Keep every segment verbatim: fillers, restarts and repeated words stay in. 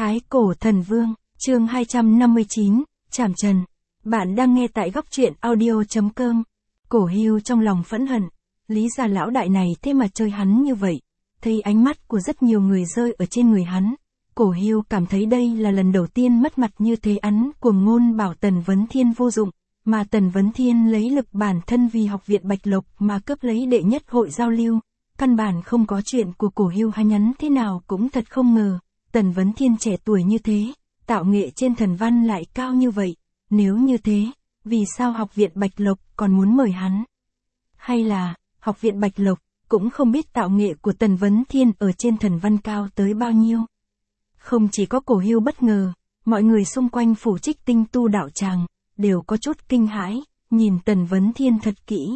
Thái Cổ Thần Vương, chương hai trăm năm mươi chín, Trảm Trần. Bạn đang nghe tại góc truyện audio.com. Cổ Hưu trong lòng phẫn hận, lý gia lão đại này thế mà chơi hắn như vậy. Thấy ánh mắt của rất nhiều người rơi ở trên người hắn, Cổ Hưu cảm thấy đây là lần đầu tiên mất mặt như thế. Hắn cuồng ngôn bảo Tần Vấn Thiên vô dụng, mà Tần Vấn Thiên lấy lực bản thân vì học viện Bạch Lộc mà cướp lấy đệ nhất hội giao lưu. Căn bản không có chuyện của Cổ Hưu hay nhắn thế nào cũng thật không ngờ, Tần Vấn Thiên trẻ tuổi như thế, tạo nghệ trên thần văn lại cao như vậy. Nếu như thế, vì sao học viện Bạch Lộc còn muốn mời hắn? Hay là, học viện Bạch Lộc cũng không biết tạo nghệ của Tần Vấn Thiên ở trên thần văn cao tới bao nhiêu? Không chỉ có Cổ Hưu bất ngờ, mọi người xung quanh phủ Trích Tinh tu đạo tràng đều có chút kinh hãi, nhìn Tần Vấn Thiên thật kỹ.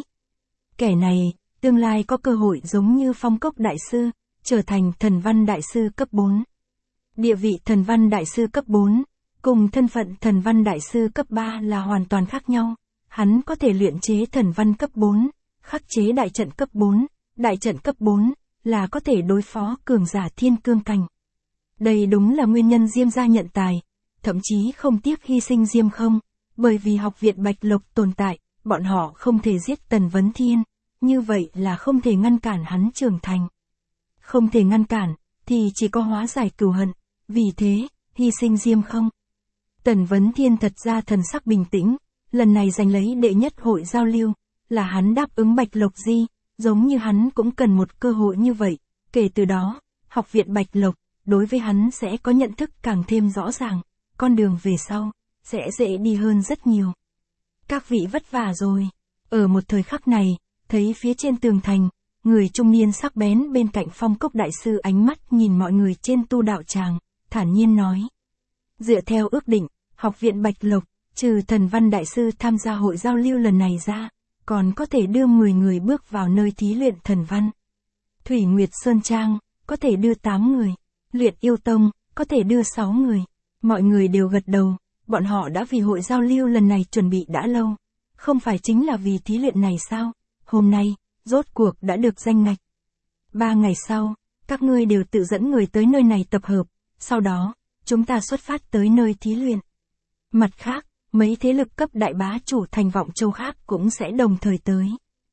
Kẻ này, tương lai có cơ hội giống như Phong Cốc Đại Sư, trở thành thần văn đại sư cấp bốn. Địa vị thần văn đại sư cấp bốn, cùng thân phận thần văn đại sư cấp ba là hoàn toàn khác nhau. Hắn có thể luyện chế thần văn cấp bốn, khắc chế đại trận cấp bốn, đại trận cấp bốn, là có thể đối phó cường giả thiên cương cảnh. Đây đúng là nguyên nhân Diêm gia nhận tài, thậm chí không tiếc hy sinh Diêm Không, bởi vì học viện Bạch Lộc tồn tại, bọn họ không thể giết Tần Vấn Thiên, như vậy là không thể ngăn cản hắn trưởng thành. Không thể ngăn cản, thì chỉ có hóa giải cừu hận, vì thế, hy sinh Diêm Không. Tần Vấn Thiên thật ra thần sắc bình tĩnh, lần này giành lấy đệ nhất hội giao lưu, là hắn đáp ứng Bạch Lộc Di, giống như hắn cũng cần một cơ hội như vậy. Kể từ đó, học viện Bạch Lộc, đối với hắn sẽ có nhận thức càng thêm rõ ràng, con đường về sau, sẽ dễ đi hơn rất nhiều. Các vị vất vả rồi. Ở một thời khắc này, thấy phía trên tường thành, người trung niên sắc bén bên cạnh Phong Cốc Đại Sư ánh mắt nhìn mọi người trên tu đạo tràng, thản nhiên nói. Dựa theo ước định, học viện Bạch Lộc, trừ thần văn đại sư tham gia hội giao lưu lần này ra, còn có thể đưa mười người bước vào nơi thí luyện thần văn. Thủy Nguyệt Sơn Trang, có thể đưa tám người. Luyện Yêu Tông, có thể đưa sáu người. Mọi người đều gật đầu, bọn họ đã vì hội giao lưu lần này chuẩn bị đã lâu. Không phải chính là vì thí luyện này sao? Hôm nay, rốt cuộc đã được danh ngạch. Ba ngày sau, các ngươi đều tự dẫn người tới nơi này tập hợp, sau đó, chúng ta xuất phát tới nơi thí luyện. Mặt khác, mấy thế lực cấp đại bá chủ thành Vọng Châu khác cũng sẽ đồng thời tới.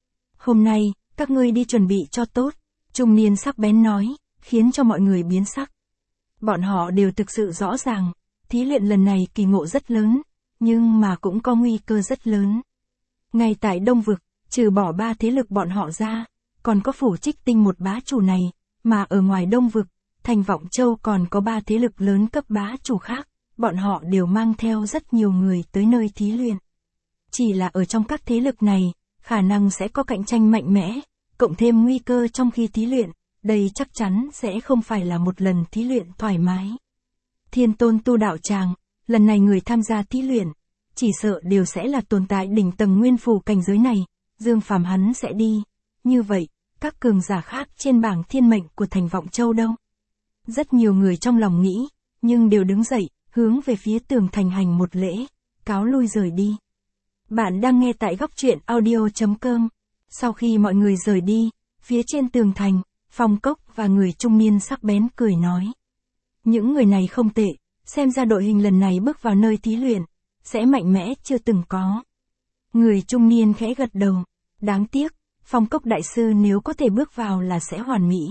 Hôm nay, các ngươi đi chuẩn bị cho tốt, trung niên sắc bén nói, khiến cho mọi người biến sắc. Bọn họ đều thực sự rõ ràng, thí luyện lần này kỳ ngộ rất lớn, nhưng mà cũng có nguy cơ rất lớn. Ngay tại Đông Vực, trừ bỏ ba thế lực bọn họ ra, còn có phủ Trích Tinh một bá chủ này, mà ở ngoài Đông Vực, thành Vọng Châu còn có ba thế lực lớn cấp bá chủ khác, bọn họ đều mang theo rất nhiều người tới nơi thí luyện. Chỉ là ở trong các thế lực này, khả năng sẽ có cạnh tranh mạnh mẽ, cộng thêm nguy cơ trong khi thí luyện, đây chắc chắn sẽ không phải là một lần thí luyện thoải mái. Thiên Tôn tu đạo tràng, lần này người tham gia thí luyện, chỉ sợ đều sẽ là tồn tại đỉnh tầng nguyên phù cảnh giới này, Dương Phàm hắn sẽ đi. Như vậy, các cường giả khác trên bảng thiên mệnh của thành Vọng Châu đâu? Rất nhiều người trong lòng nghĩ, nhưng đều đứng dậy, hướng về phía tường thành hành một lễ, cáo lui rời đi. Bạn đang nghe tại góc truyện audio.com. Sau khi mọi người rời đi, phía trên tường thành, Phong Cốc và người trung niên sắc bén cười nói. Những người này không tệ, xem ra đội hình lần này bước vào nơi thí luyện, sẽ mạnh mẽ chưa từng có. Người trung niên khẽ gật đầu, đáng tiếc, Phong Cốc Đại Sư nếu có thể bước vào là sẽ hoàn mỹ.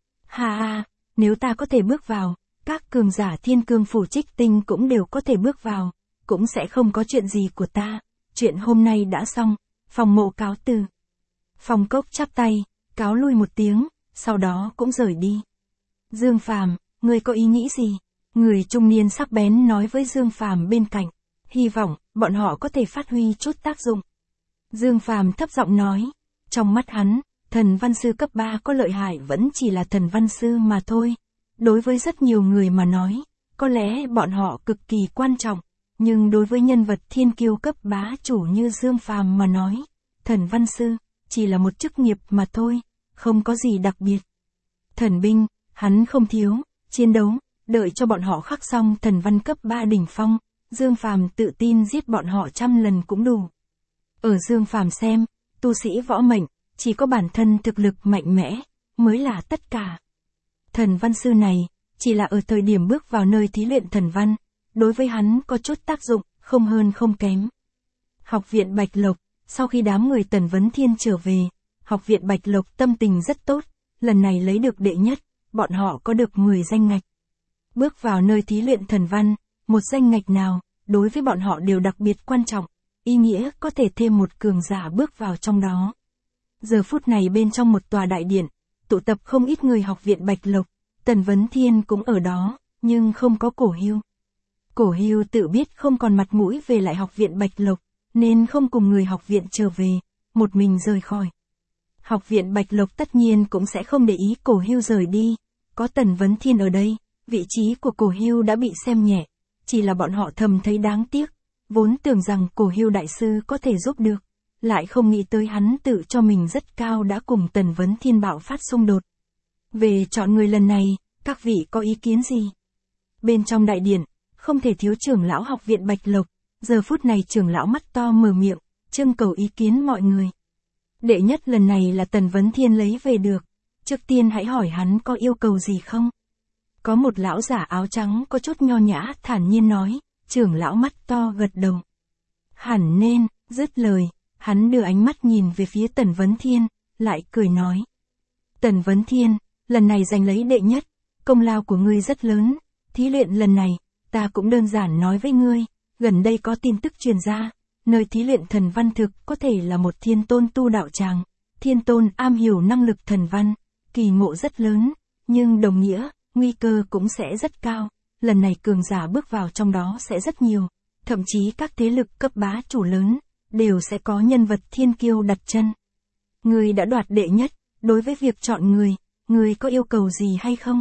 Ha ha, nếu ta có thể bước vào, các cường giả thiên cương phủ Trích Tinh cũng đều có thể bước vào, cũng sẽ không có chuyện gì của ta. Chuyện hôm nay đã xong, Phong Mộ cáo từ. Phong Cốc chắp tay, cáo lui một tiếng, sau đó cũng rời đi. Dương Phàm, ngươi có ý nghĩ gì? Người trung niên sắc bén nói với Dương Phàm bên cạnh, hy vọng bọn họ có thể phát huy chút tác dụng. Dương Phàm thấp giọng nói, trong mắt hắn, thần văn sư cấp ba có lợi hại vẫn chỉ là thần văn sư mà thôi. Đối với rất nhiều người mà nói, có lẽ bọn họ cực kỳ quan trọng, nhưng đối với nhân vật thiên kiêu cấp bá chủ như Dương Phàm mà nói, thần văn sư chỉ là một chức nghiệp mà thôi, không có gì đặc biệt. Thần binh, hắn không thiếu, chiến đấu, đợi cho bọn họ khắc xong thần văn cấp ba đỉnh phong, Dương Phàm tự tin giết bọn họ trăm lần cũng đủ. Ở Dương Phàm xem, tu sĩ võ mệnh, chỉ có bản thân thực lực mạnh mẽ, mới là tất cả. Thần văn sư này, chỉ là ở thời điểm bước vào nơi thí luyện thần văn, đối với hắn có chút tác dụng, không hơn không kém. Học viện Bạch Lộc, sau khi đám người Tần Vấn Thiên trở về, học viện Bạch Lộc tâm tình rất tốt, lần này lấy được đệ nhất, bọn họ có được mười danh ngạch. Bước vào nơi thí luyện thần văn, một danh ngạch nào, đối với bọn họ đều đặc biệt quan trọng, ý nghĩa có thể thêm một cường giả bước vào trong đó. Giờ phút này bên trong một tòa đại điện, tụ tập không ít người học viện Bạch Lộc, Tần Vấn Thiên cũng ở đó, nhưng không có Cổ Hưu. Cổ Hưu tự biết không còn mặt mũi về lại học viện Bạch Lộc, nên không cùng người học viện trở về, một mình rời khỏi. Học viện Bạch Lộc tất nhiên cũng sẽ không để ý Cổ Hưu rời đi, có Tần Vấn Thiên ở đây, vị trí của Cổ Hưu đã bị xem nhẹ, chỉ là bọn họ thầm thấy đáng tiếc, vốn tưởng rằng Cổ Hưu đại sư có thể giúp được, lại không nghĩ tới hắn tự cho mình rất cao đã cùng Tần Vấn Thiên bạo phát xung đột. Về chọn người lần này, các vị có ý kiến gì? Bên trong đại điện, không thể thiếu trưởng lão học viện Bạch Lộc, giờ phút này trưởng lão mắt to mở miệng, trưng cầu ý kiến mọi người. Đệ nhất lần này là Tần Vấn Thiên lấy về được, trước tiên hãy hỏi hắn có yêu cầu gì không? Có một lão giả áo trắng có chút nho nhã thản nhiên nói, trưởng lão mắt to gật đầu. Hẳn nên, dứt lời, hắn đưa ánh mắt nhìn về phía Tần Vấn Thiên, lại cười nói. Tần Vấn Thiên, lần này giành lấy đệ nhất, công lao của ngươi rất lớn, thí luyện lần này, ta cũng đơn giản nói với ngươi, gần đây có tin tức truyền ra, nơi thí luyện thần văn thực có thể là một thiên tôn tu đạo tràng, thiên tôn am hiểu năng lực thần văn, kỳ ngộ rất lớn, nhưng đồng nghĩa, nguy cơ cũng sẽ rất cao, lần này cường giả bước vào trong đó sẽ rất nhiều, thậm chí các thế lực cấp bá chủ lớn, đều sẽ có nhân vật thiên kiêu đặt chân. Ngươi đã đoạt đệ nhất, đối với việc chọn người, ngươi có yêu cầu gì hay không?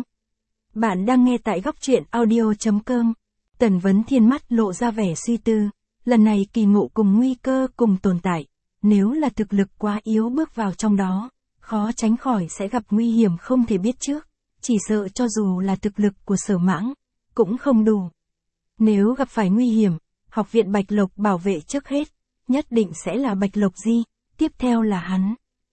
Bạn đang nghe tại góc truyện audio chấm com. Tần Vấn Thiên mắt lộ ra vẻ suy tư, lần này kỳ ngộ cùng nguy cơ cùng tồn tại, nếu là thực lực quá yếu bước vào trong đó, khó tránh khỏi sẽ gặp nguy hiểm không thể biết trước, chỉ sợ cho dù là thực lực của Sở Mãng, cũng không đủ. Nếu gặp phải nguy hiểm, học viện Bạch Lộc bảo vệ trước hết, nhất định sẽ là Bạch Lộc Di, tiếp theo là hắn.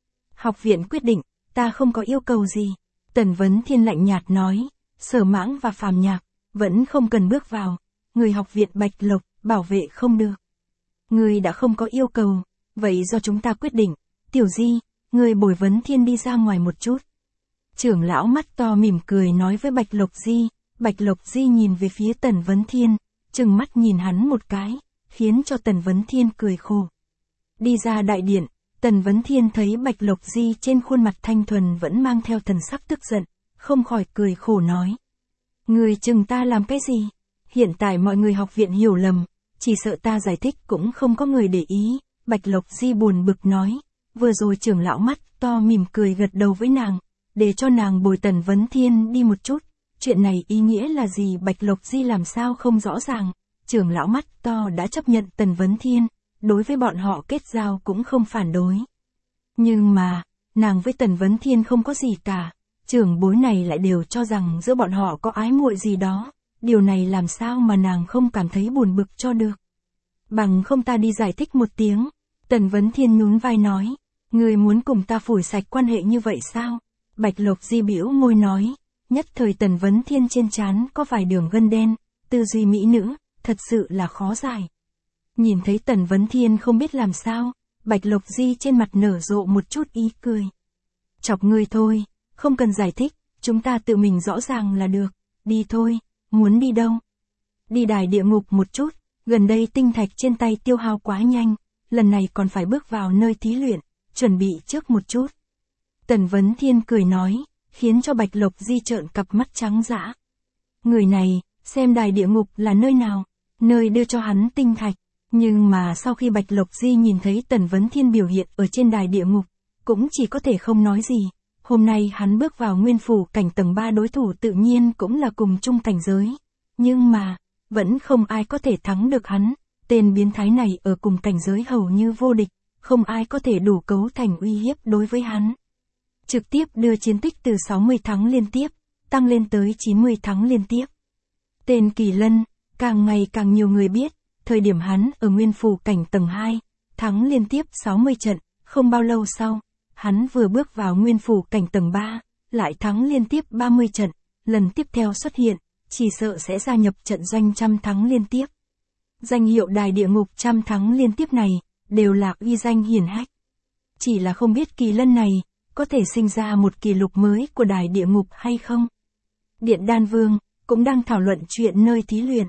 Học viện quyết định, ta không có yêu cầu gì. Tần Vấn Thiên lạnh nhạt nói, Sở Mãng và Phàm Nhạc, vẫn không cần bước vào, người học viện Bạch Lộc, bảo vệ không được. Người đã không có yêu cầu, vậy do chúng ta quyết định, Tiểu Di, người bồi Vấn Thiên đi ra ngoài một chút. Trưởng lão mắt to mỉm cười nói với Bạch Lộc Di, Bạch Lộc Di nhìn về phía Tần Vấn Thiên, trừng mắt nhìn hắn một cái, khiến cho Tần Vấn Thiên cười khổ. Đi ra đại điện, Tần Vấn Thiên thấy Bạch Lộc Di trên khuôn mặt thanh thuần vẫn mang theo thần sắc tức giận, không khỏi cười khổ nói. Người chừng ta làm cái gì? Hiện tại mọi người học viện hiểu lầm, chỉ sợ ta giải thích cũng không có người để ý. Bạch Lộc Di buồn bực nói, vừa rồi trưởng lão mắt to mỉm cười gật đầu với nàng, để cho nàng bồi Tần Vấn Thiên đi một chút. Chuyện này ý nghĩa là gì Bạch Lộc Di làm sao không rõ ràng, trưởng lão mắt to đã chấp nhận Tần Vấn Thiên, đối với bọn họ kết giao cũng không phản đối. Nhưng mà, nàng với Tần Vấn Thiên không có gì cả, trưởng bối này lại đều cho rằng giữa bọn họ có ái muội gì đó, điều này làm sao mà nàng không cảm thấy buồn bực cho được. Bằng không ta đi giải thích một tiếng, Tần Vấn Thiên nhún vai nói, người muốn cùng ta phủi sạch quan hệ như vậy sao? Bạch Lộc Di bĩu môi nói, nhất thời Tần Vấn Thiên trên trán có vài đường gân đen, tư duy mỹ nữ, thật sự là khó giải. Nhìn thấy Tần Vấn Thiên không biết làm sao, Bạch Lộc Di trên mặt nở rộ một chút ý cười. Chọc ngươi thôi, không cần giải thích, chúng ta tự mình rõ ràng là được, đi thôi, muốn đi đâu? Đi đài địa ngục một chút, gần đây tinh thạch trên tay tiêu hao quá nhanh, lần này còn phải bước vào nơi thí luyện, chuẩn bị trước một chút. Tần Vấn Thiên cười nói, khiến cho Bạch Lộc Di trợn cặp mắt trắng dã. Người này, xem đài địa ngục là nơi nào, nơi đưa cho hắn tinh thạch. Nhưng mà sau khi Bạch Lộc Di nhìn thấy Tần Vấn Thiên biểu hiện ở trên đài địa ngục, cũng chỉ có thể không nói gì. Hôm nay hắn bước vào nguyên phủ cảnh tầng ba đối thủ tự nhiên cũng là cùng chung cảnh giới. Nhưng mà, vẫn không ai có thể thắng được hắn. Tên biến thái này ở cùng cảnh giới hầu như vô địch, không ai có thể đủ cấu thành uy hiếp đối với hắn. Trực tiếp đưa chiến tích từ sáu mươi thắng liên tiếp, tăng lên tới chín mươi thắng liên tiếp. Tên Kỳ Lân, càng ngày càng nhiều người biết. Thời điểm hắn ở nguyên phủ cảnh tầng hai, thắng liên tiếp sáu mươi trận, không bao lâu sau, hắn vừa bước vào nguyên phủ cảnh tầng ba, lại thắng liên tiếp ba mươi trận, lần tiếp theo xuất hiện, chỉ sợ sẽ gia nhập trận doanh trăm thắng liên tiếp. Danh hiệu đài địa ngục trăm thắng liên tiếp này, đều là uy danh hiển hách. Chỉ là không biết kỳ lân này, có thể sinh ra một kỷ lục mới của đài địa ngục hay không? Điện Đan Vương, cũng đang thảo luận chuyện nơi thí luyện.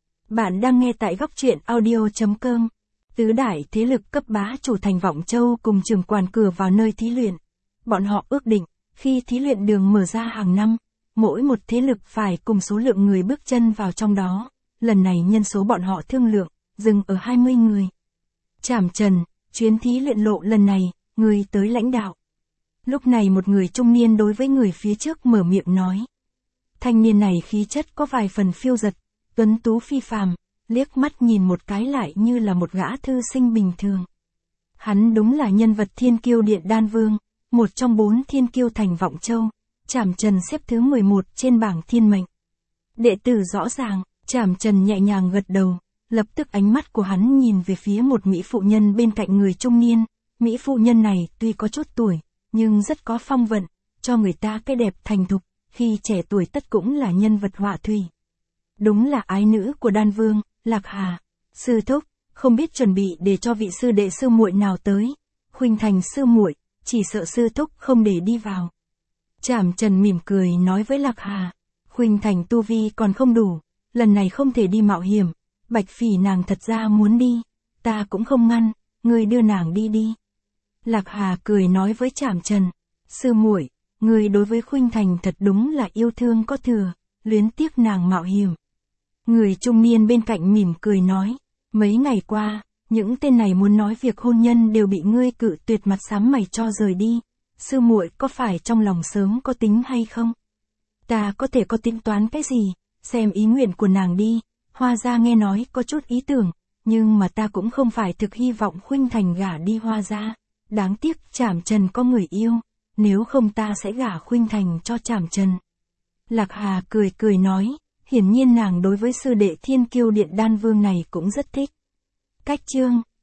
Bạn đang nghe tại góc truyện audio.com. Tứ đại thế lực cấp bá chủ thành Vọng Châu cùng trường quản cửa vào nơi thí luyện. Bọn họ ước định, khi thí luyện đường mở ra hàng năm, mỗi một thế lực phải cùng số lượng người bước chân vào trong đó. Lần này nhân số bọn họ thương lượng, dừng ở hai mươi người. Trảm Trần, chuyến thí luyện lộ lần này, người tới lãnh đạo. Lúc này một người trung niên đối với người phía trước mở miệng nói. Thanh niên này khí chất có vài phần phiêu dật, tuấn tú phi phàm, liếc mắt nhìn một cái lại như là một gã thư sinh bình thường. Hắn đúng là nhân vật thiên kiêu Điện Đan Vương, một trong bốn thiên kiêu thành Vọng Châu. Trảm Trần xếp thứ mười một trên bảng thiên mệnh. Đệ tử rõ ràng, Trảm Trần nhẹ nhàng gật đầu, lập tức ánh mắt của hắn nhìn về phía một mỹ phụ nhân bên cạnh người trung niên. Mỹ phụ nhân này tuy có chút tuổi, nhưng rất có phong vận, cho người ta cái đẹp thành thục, khi trẻ tuổi tất cũng là nhân vật họa thủy. Đúng là ái nữ của Đan Vương, Lạc Hà. Sư thúc, không biết chuẩn bị để cho vị sư đệ sư muội nào tới. Khuynh Thành sư muội, chỉ sợ sư thúc không để đi vào. Trảm Trần mỉm cười nói với Lạc Hà. Khuynh Thành tu vi còn không đủ, lần này không thể đi mạo hiểm. Bạch Phỉ nàng thật ra muốn đi, ta cũng không ngăn, ngươi đưa nàng đi đi. Lạc Hà cười nói với Trảm Trần. Sư muội, ngươi đối với Khuynh Thành thật đúng là yêu thương có thừa, luyến tiếc nàng mạo hiểm. Người trung niên bên cạnh mỉm cười nói. Mấy ngày qua, những tên này muốn nói việc hôn nhân đều bị ngươi cự tuyệt, mặt xám mày cho rời đi. Sư muội có phải trong lòng sớm có tính hay không? Ta có thể có tính toán cái gì, xem ý nguyện của nàng đi. Hoa gia nghe nói có chút ý tưởng, nhưng mà ta cũng không phải thực hy vọng Khuynh Thành gả đi Hoa gia. Đáng tiếc Trảm Trần có người yêu, nếu không ta sẽ gả Khuynh Thành cho Trảm Trần. Lạc Hà cười cười nói, hiển nhiên nàng đối với sư đệ thiên kiêu Điện Đan Vương này cũng rất thích. Cách chương